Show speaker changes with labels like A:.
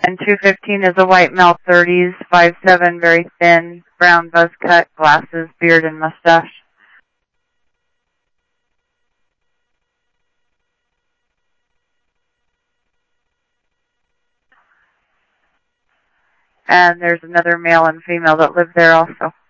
A: And 215 is a white male, 30s, 5'7", very thin, brown buzz cut, glasses, beard, and mustache. And there's another male and female that live there also.